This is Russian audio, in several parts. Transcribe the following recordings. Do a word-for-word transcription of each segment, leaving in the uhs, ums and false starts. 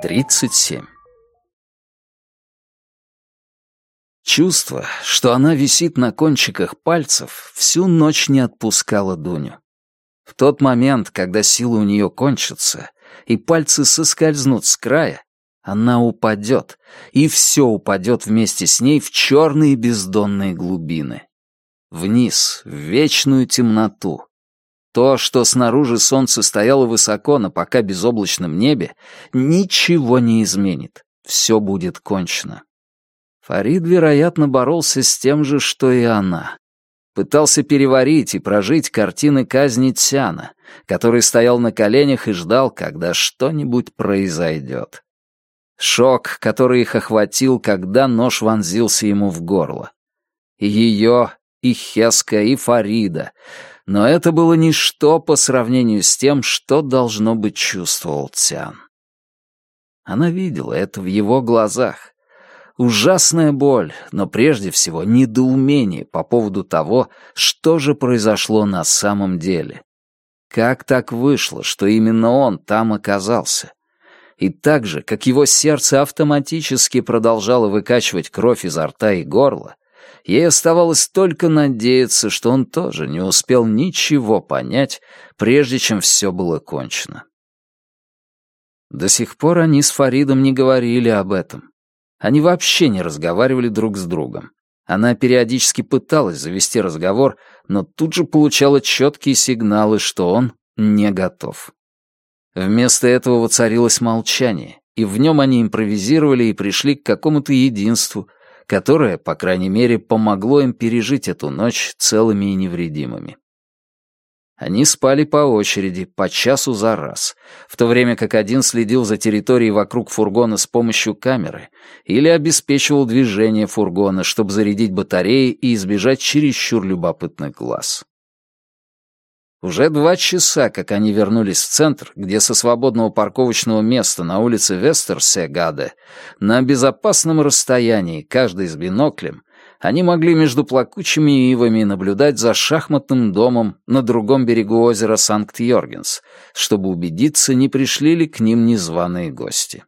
тридцать семь. Чувство, что она висит на кончиках пальцев, всю ночь не отпускало Дуню. В тот момент, когда силы у нее кончатся, и пальцы соскользнут с края, она упадет, и все упадет вместе с ней в черные бездонные глубины. Вниз, в вечную темноту. То, что снаружи солнце стояло высоко на пока безоблачном небе, ничего не изменит. Все будет кончено. Фарид, вероятно, боролся с тем же, что и она. Пытался переварить и прожить картины казни Цяна, который стоял на коленях и ждал, когда что-нибудь произойдет. Шок, который их охватил, когда нож вонзился ему в горло. И ее, и Хеска, и Фарида. Но это было ничто по сравнению с тем, что, должно быть, чувствовал Цян. Она видела это в его глазах. Ужасная боль, но прежде всего недоумение по поводу того, что же произошло на самом деле. Как так вышло, что именно он там оказался? И так же, как его сердце автоматически продолжало выкачивать кровь изо рта и горла, ей оставалось только надеяться, что он тоже не успел ничего понять, прежде чем все было кончено. До сих пор они с Фаридом не говорили об этом. Они вообще не разговаривали друг с другом. Она периодически пыталась завести разговор, но тут же получала четкие сигналы, что он не готов. Вместо этого воцарилось молчание, и в нем они импровизировали и пришли к какому-то единству, которое, по крайней мере, помогло им пережить эту ночь целыми и невредимыми. Они спали по очереди, по часу за раз, в то время как один следил за территорией вокруг фургона с помощью камеры или обеспечивал движение фургона, чтобы зарядить батареи и избежать чересчур любопытных глаз. Уже два часа, как они вернулись в центр, где со свободного парковочного места на улице Вестерсегаде, на безопасном расстоянии, каждый с биноклем, они могли между плакучими ивами наблюдать за шахматным домом на другом берегу озера Санкт-Йоргенс, чтобы убедиться, не пришли ли к ним незваные гости.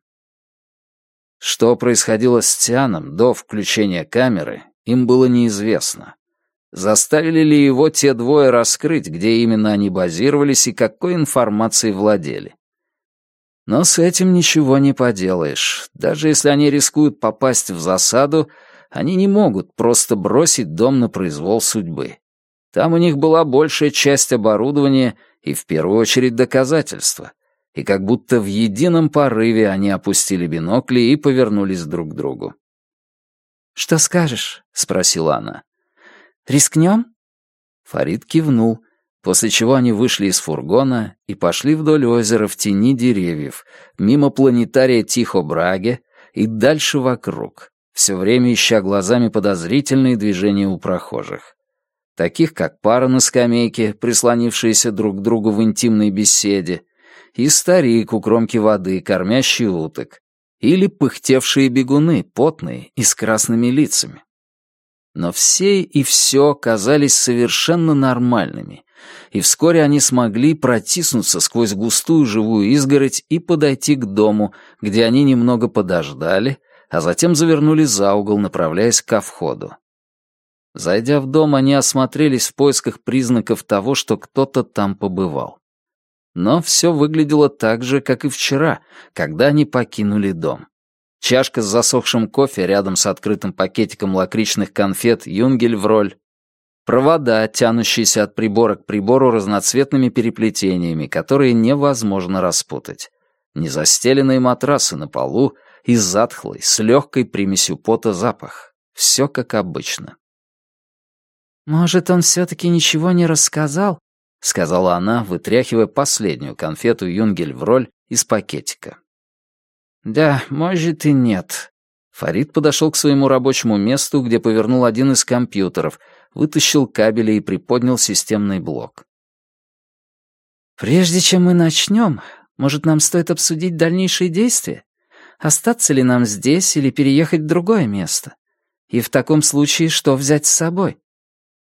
Что происходило с Цяном до включения камеры, им было неизвестно. Заставили ли его те двое раскрыть, где именно они базировались и какой информацией владели? Но с этим ничего не поделаешь. Даже если они рискуют попасть в засаду, они не могут просто бросить дом на произвол судьбы. Там у них была большая часть оборудования и, в первую очередь, доказательства. И как будто в едином порыве они опустили бинокли и повернулись друг к другу. «Что скажешь?» — спросила она. «Рискнем?» Фарид кивнул, после чего они вышли из фургона и пошли вдоль озера в тени деревьев, мимо планетария Тихо-Браге и дальше вокруг, все время ища глазами подозрительные движения у прохожих. Таких, как пара на скамейке, прислонившиеся друг к другу в интимной беседе, и старик у кромки воды, кормящий уток, или пыхтевшие бегуны, потные и с красными лицами. Но все и все казались совершенно нормальными, и вскоре они смогли протиснуться сквозь густую живую изгородь и подойти к дому, где они немного подождали, а затем завернули за угол, направляясь ко входу. Зайдя в дом, они осмотрелись в поисках признаков того, что кто-то там побывал. Но все выглядело так же, как и вчера, когда они покинули дом. Чашка с засохшим кофе рядом с открытым пакетиком лакричных конфет «Юнгель-Вроль», провода, тянущиеся от прибора к прибору разноцветными переплетениями, которые невозможно распутать, незастеленные матрасы на полу и затхлый, с легкой примесью пота запах. Все как обычно. «Может, он все-таки ничего не рассказал?» — сказала она, вытряхивая последнюю конфету «Юнгель-Вроль» из пакетика. «Да, может и нет». Фарид подошел к своему рабочему месту, где повернул один из компьютеров, вытащил кабели и приподнял системный блок. «Прежде чем мы начнем, может, нам стоит обсудить дальнейшие действия? Остаться ли нам здесь или переехать в другое место? И в таком случае что взять с собой?»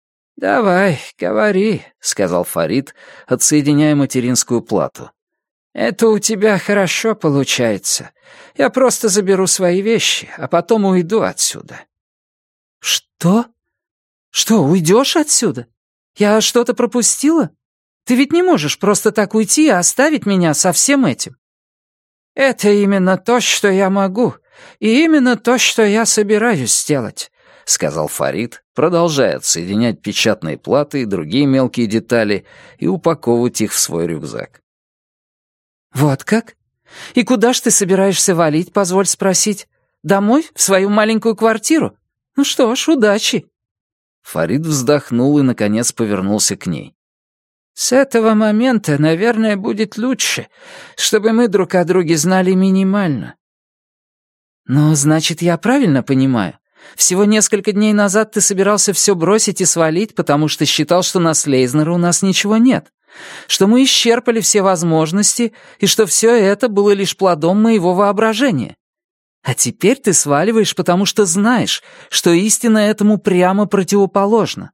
«Давай, говори», — сказал Фарид, отсоединяя материнскую плату. «Это у тебя хорошо получается. Я просто заберу свои вещи, а потом уйду отсюда». «Что? Что, уйдешь отсюда? Я что-то пропустила? Ты ведь не можешь просто так уйти и оставить меня со всем этим». «Это именно то, что я могу, и именно то, что я собираюсь сделать», — сказал Фарид, продолжая отсоединять печатные платы и другие мелкие детали и упаковывать их в свой рюкзак. «Вот как? И куда ж ты собираешься валить, позволь спросить? Домой? В свою маленькую квартиру? Ну что ж, удачи». Фарид вздохнул и, наконец, повернулся к ней. «С этого момента, наверное, будет лучше, чтобы мы друг о друге знали минимально». «Ну, значит, я правильно понимаю? Всего несколько дней назад ты собирался все бросить и свалить, потому что считал, что на Слейзнера у нас ничего нет, что мы исчерпали все возможности и что все это было лишь плодом моего воображения. А теперь ты сваливаешь, потому что знаешь, что истина этому прямо противоположна».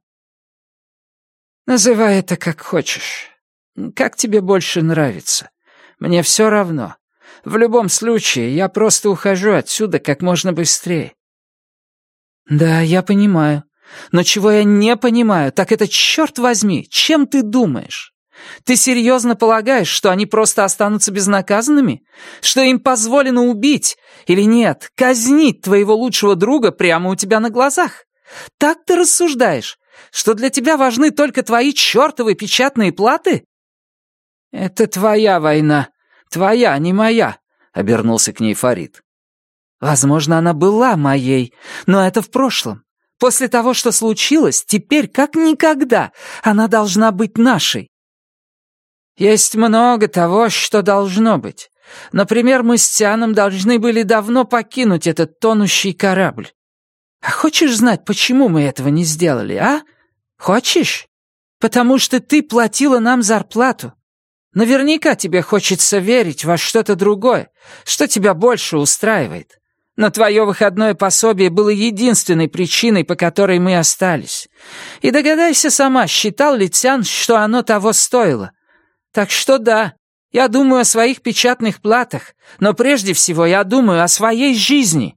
«Называй это как хочешь. Как тебе больше нравится. Мне все равно. В любом случае, я просто ухожу отсюда как можно быстрее». «Да, я понимаю. Но чего я не понимаю, так это, черт возьми, чем ты думаешь? Ты серьезно полагаешь, что они просто останутся безнаказанными? Что им позволено убить, или нет, казнить твоего лучшего друга прямо у тебя на глазах? Так ты рассуждаешь? Что для тебя важны только твои чертовы печатные платы?» «Это твоя война. Твоя, не моя», — обернулся к ней Фарид. «Возможно, она была моей, но это в прошлом. После того, что случилось, теперь, как никогда, она должна быть нашей». «Есть много того, что должно быть. Например, мы с Тианом должны были давно покинуть этот тонущий корабль. А хочешь знать, почему мы этого не сделали, а? Хочешь? Потому что ты платила нам зарплату. Наверняка тебе хочется верить во что-то другое, что тебя больше устраивает. Но твое выходное пособие было единственной причиной, по которой мы остались. И догадайся сама, считал ли Тян, что оно того стоило. Так что да, я думаю о своих печатных платах, но прежде всего я думаю о своей жизни».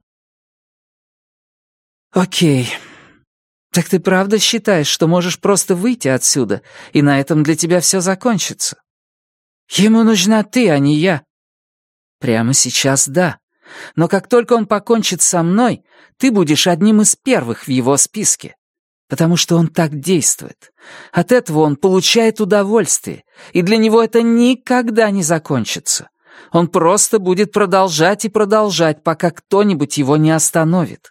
«Окей. Так ты правда считаешь, что можешь просто выйти отсюда, и на этом для тебя все закончится? Ему нужна ты, а не я». «Прямо сейчас да. Но как только он покончит со мной, ты будешь одним из первых в его списке. Потому что он так действует. От этого он получает удовольствие, и для него это никогда не закончится. Он просто будет продолжать и продолжать, пока кто-нибудь его не остановит».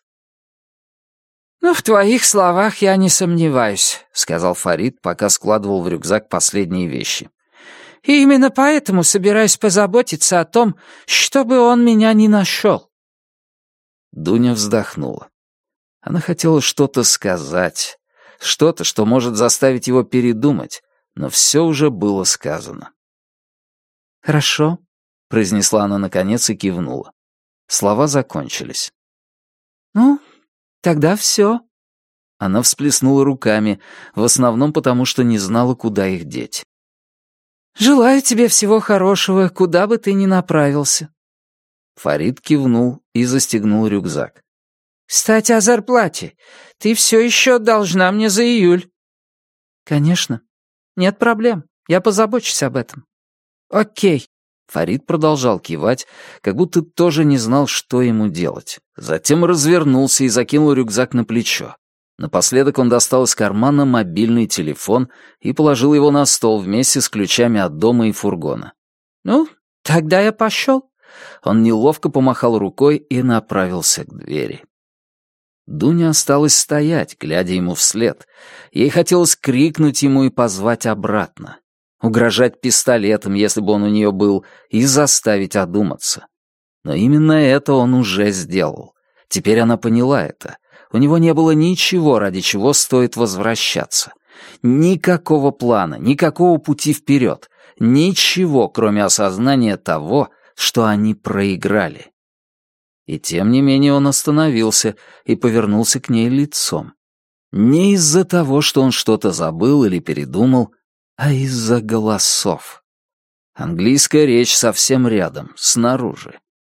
«Ну, в твоих словах я не сомневаюсь», — сказал Фарид, пока складывал в рюкзак последние вещи. «И именно поэтому собираюсь позаботиться о том, чтобы он меня не нашел». Дуня вздохнула. Она хотела что-то сказать, что-то, что может заставить его передумать, но все уже было сказано. «Хорошо», — произнесла она наконец и кивнула. Слова закончились. «Ну, тогда все». Она всплеснула руками, в основном потому, что не знала, куда их деть. «Желаю тебе всего хорошего, куда бы ты ни направился». Фарид кивнул и застегнул рюкзак. «Кстати, о зарплате. Ты все еще должна мне за июль». «Конечно. Нет проблем. Я позабочусь об этом». «Окей». Фарид продолжал кивать, как будто тоже не знал, что ему делать. Затем развернулся и закинул рюкзак на плечо. Напоследок он достал из кармана мобильный телефон и положил его на стол вместе с ключами от дома и фургона. «Ну, тогда я пошел». Он неловко помахал рукой и направился к двери. Дуня осталась стоять, глядя ему вслед. Ей хотелось крикнуть ему и позвать обратно. Угрожать пистолетом, если бы он у нее был, и заставить одуматься. Но именно это он уже сделал. Теперь она поняла это. У него не было ничего, ради чего стоит возвращаться. Никакого плана, никакого пути вперед. Ничего, кроме осознания того, что они проиграли. И тем не менее он остановился и повернулся к ней лицом. Не из-за того, что он что-то забыл или передумал, а из-за голосов. Английская речь совсем рядом, снаружи.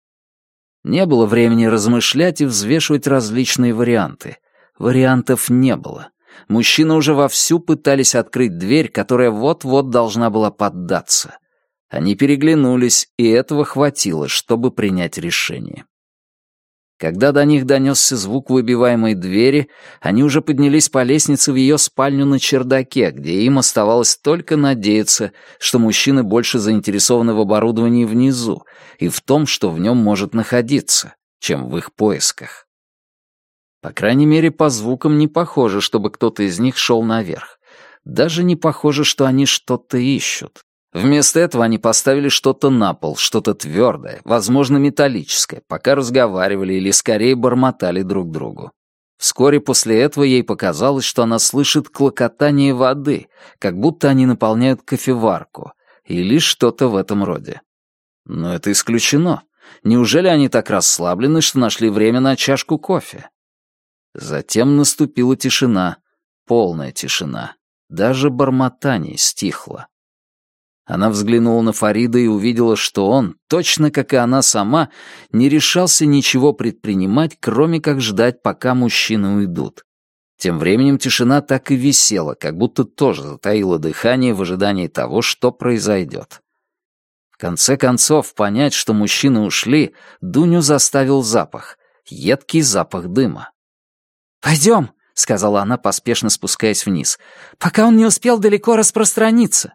Не было времени размышлять и взвешивать различные варианты. Вариантов не было. Мужчины уже вовсю пытались открыть дверь, которая вот-вот должна была поддаться. Они переглянулись, и этого хватило, чтобы принять решение. Когда до них донесся звук выбиваемой двери, они уже поднялись по лестнице в ее спальню на чердаке, где им оставалось только надеяться, что мужчины больше заинтересованы в оборудовании внизу и в том, что в нем может находиться, чем в их поисках. По крайней мере, по звукам не похоже, чтобы кто-то из них шел наверх. Даже не похоже, что они что-то ищут. Вместо этого они поставили что-то на пол, что-то твердое, возможно, металлическое, пока разговаривали или скорее бормотали друг другу. Вскоре после этого ей показалось, что она слышит клокотание воды, как будто они наполняют кофеварку, или что-то в этом роде. Но это исключено. Неужели они так расслаблены, что нашли время на чашку кофе? Затем наступила тишина, полная тишина. Даже бормотание стихло. Она взглянула на Фарида и увидела, что он, точно как и она сама, не решался ничего предпринимать, кроме как ждать, пока мужчины уйдут. Тем временем тишина так и висела, как будто тоже затаила дыхание в ожидании того, что произойдет. В конце концов, понять, что мужчины ушли, Дуню заставил запах, едкий запах дыма. «Пойдем», — сказала она, поспешно спускаясь вниз, «пока он не успел далеко распространиться».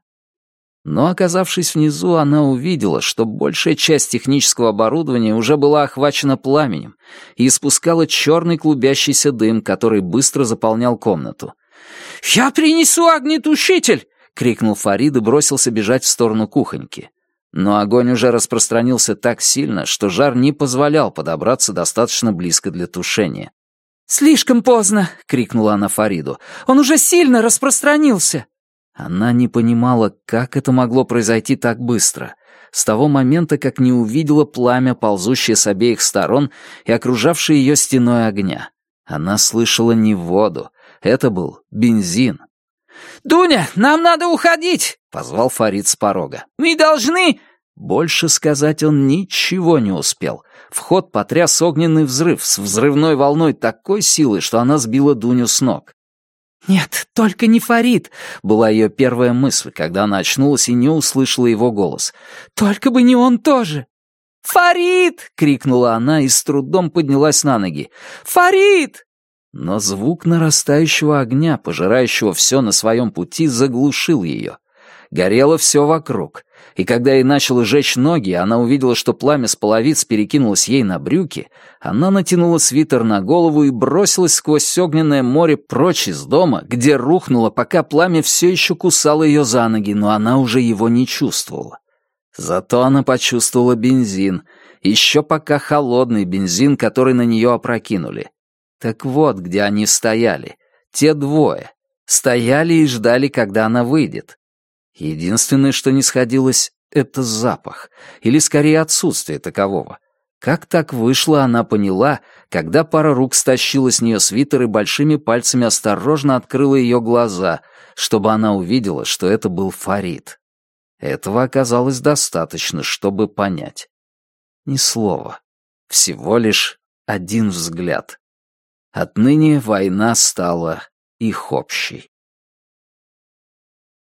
Но, оказавшись внизу, она увидела, что большая часть технического оборудования уже была охвачена пламенем и испускала черный клубящийся дым, который быстро заполнял комнату. «Я принесу огнетушитель!» — крикнул Фарид и бросился бежать в сторону кухоньки. Но огонь уже распространился так сильно, что жар не позволял подобраться достаточно близко для тушения. «Слишком поздно!» — крикнула она Фариду. «Он уже сильно распространился!» Она не понимала, как это могло произойти так быстро, с того момента, как не увидела пламя, ползущее с обеих сторон и окружавшее ее стеной огня. Она слышала не воду, это был бензин. «Дуня, нам надо уходить!» — позвал Фарид с порога. «Мы должны...» Больше сказать он ничего не успел. В ход потряс огненный взрыв с взрывной волной такой силы, что она сбила Дуню с ног. «Нет, только не Фарид», — была ее первая мысль, когда она очнулась и не услышала его голос. «Только бы не он тоже!» «Фарид!» — крикнула она и с трудом поднялась на ноги. «Фарид!» Но звук нарастающего огня, пожирающего все на своем пути, заглушил ее. Горело все вокруг, и когда ей начало жечь ноги, она увидела, что пламя с половиц перекинулось ей на брюки, она натянула свитер на голову и бросилась сквозь огненное море прочь из дома, где рухнула, пока пламя все еще кусало ее за ноги, но она уже его не чувствовала. Зато она почувствовала бензин, еще пока холодный бензин, который на нее опрокинули. Так вот, где они стояли, те двое, стояли и ждали, когда она выйдет. Единственное, что не сходилось, — это запах, или скорее отсутствие такового. Как так вышло, она поняла, когда пара рук стащила с нее свитер и большими пальцами осторожно открыла ее глаза, чтобы она увидела, что это был Фарид. Этого оказалось достаточно, чтобы понять. Ни слова, всего лишь один взгляд. Отныне война стала их общей.